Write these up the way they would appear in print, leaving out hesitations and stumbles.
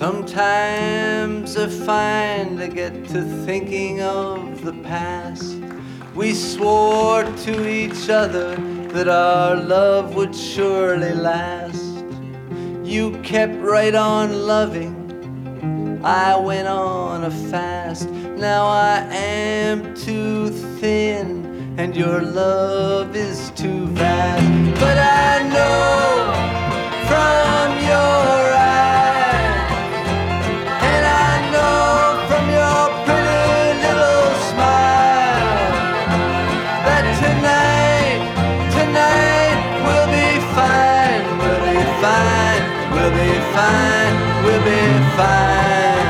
Sometimes I find I get to thinking of the past. We swore to each other that our love would surely last. You kept right on loving, I went on a fast. Now I am too thin and your love is too vast. But I know from your eyes, and I know from your pretty little smile, that tonight we'll be fine, we'll be fine, we'll be fine, we'll be fine.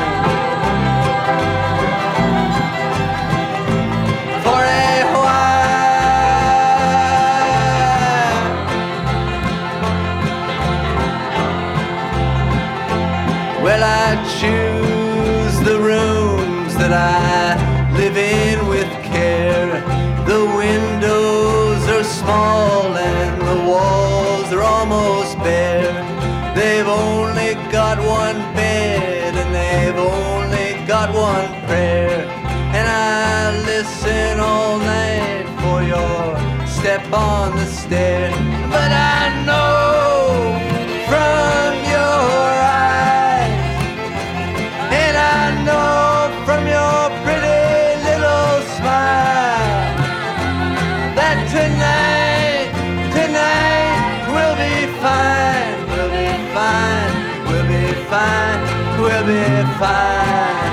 Well, I choose the rooms that I live in with care. The windows are small and the walls are almost bare. They've only got one bed and they've only got one prayer. And I listen all night for your step on the stair. But I know from your from your pretty little smile, that tonight we'll be fine, we'll be fine, we'll be fine, we'll be fine.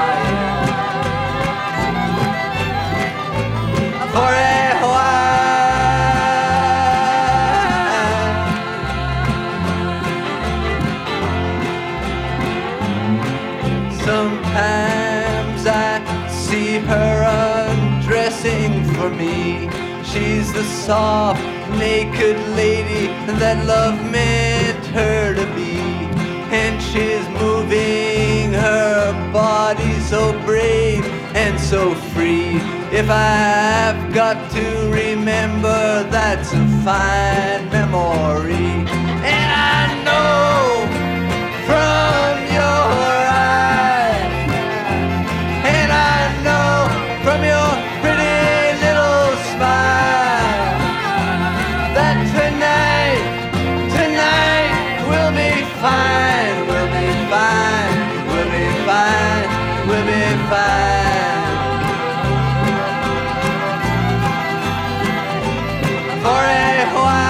For a while, sometimes I see her undressing for me. She's the soft, naked lady that love meant her to be. And she's moving her body so brave and so free. If I've got to remember, that's a fine memory. And I know from your from your pretty little smile, that tonight we'll be fine, we'll be fine, we'll be fine, we'll be fine. For a while.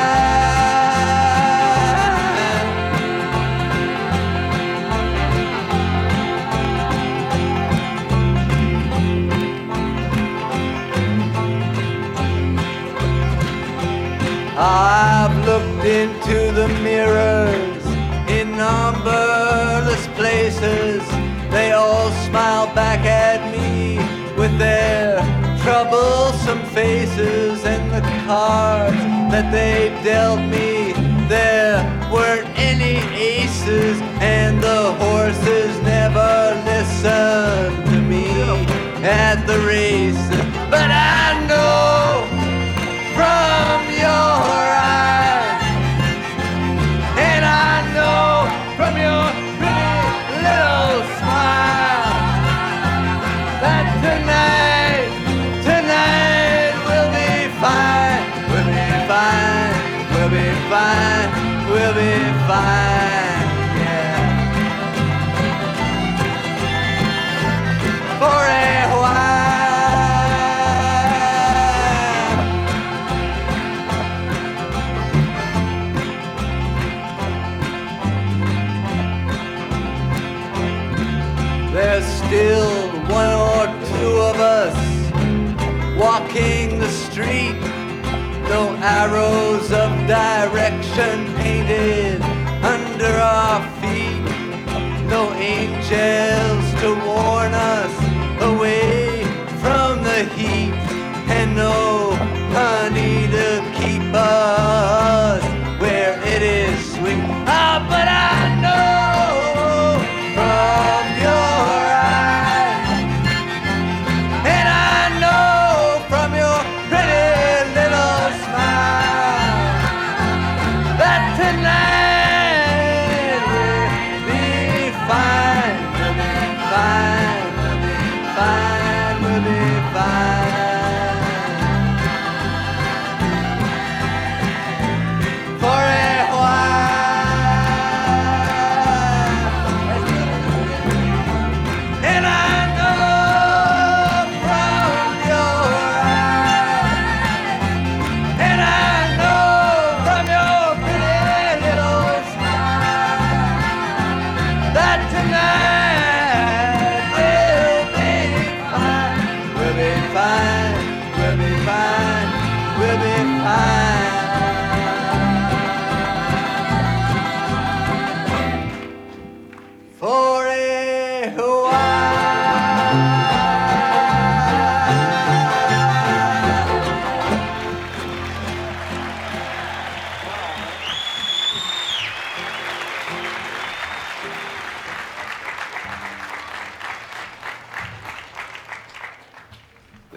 I've looked into the mirrors in numberless places. They all smile back at me with their troublesome faces. And the cards that they dealt me, there weren't any aces. And the horses never listened to me at the races. But I know from your eyes, and I know from your pretty little smile, that tonight we'll be fine, we'll be fine, we'll be fine, we'll be fine, yeah. For a while. There's still one or two of us walking the street. No arrows of direction painted under our feet. No angels to warn us